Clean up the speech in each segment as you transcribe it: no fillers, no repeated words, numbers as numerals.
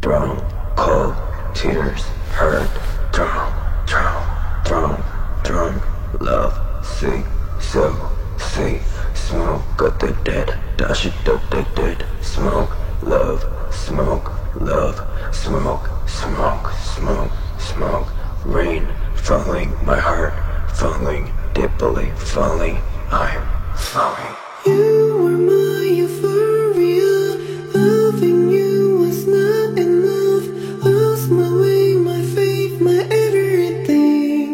Drown, cold, tears, hurt. Drown, drown, drown, drunk. Love, see, so, see. Smoke, addicted, dash it addicted. Smoke, love, smoke, love. Smoke, smoke, smoke, smoke. Rain, falling, my heart, falling, deeply falling. I'm falling. You were my euphoria. Loving you was not enough. Lost my way, my faith, my everything.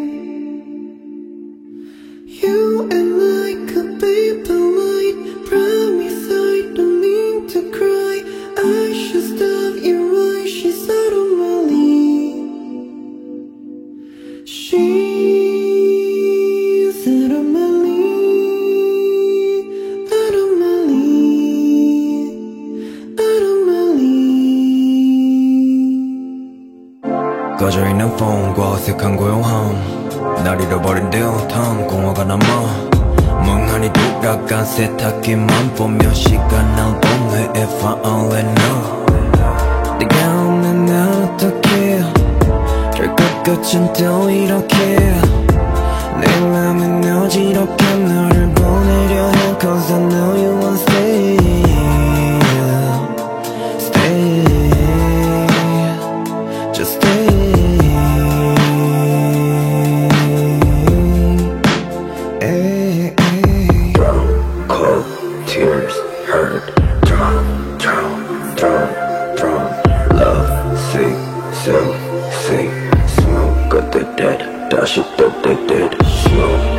You and like a paper light. Promise I don't mean to cry. I should stop your eyes. She's out of my league. She's out of my league. Out of my league. Out of my league. 꺼져있는 폰과 어색한 고요함 날 잃어버린 듯한 공허가 남아 멍하니 돌아간 세탁기만 보며 시간 날 보내 If I only know 네가 없는 어떡해 결국 끝은 또 이렇게 내 맘은 어지럽게 너를 보내려 해 Cause I know you won't stay Stay Just stay Drown, cold, tears, hurt. Drown, drown, drown, drown. Love, see, so, see. Smoke, addicted, dash it addicted. Smoke,